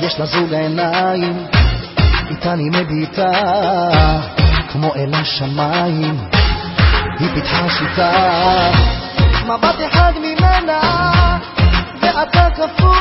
יש לה זוג העיניים, איתה אני מביטה כמו אל השמיים, היא פיתחה שיטה, מבט אחד ממנה ואתה כפול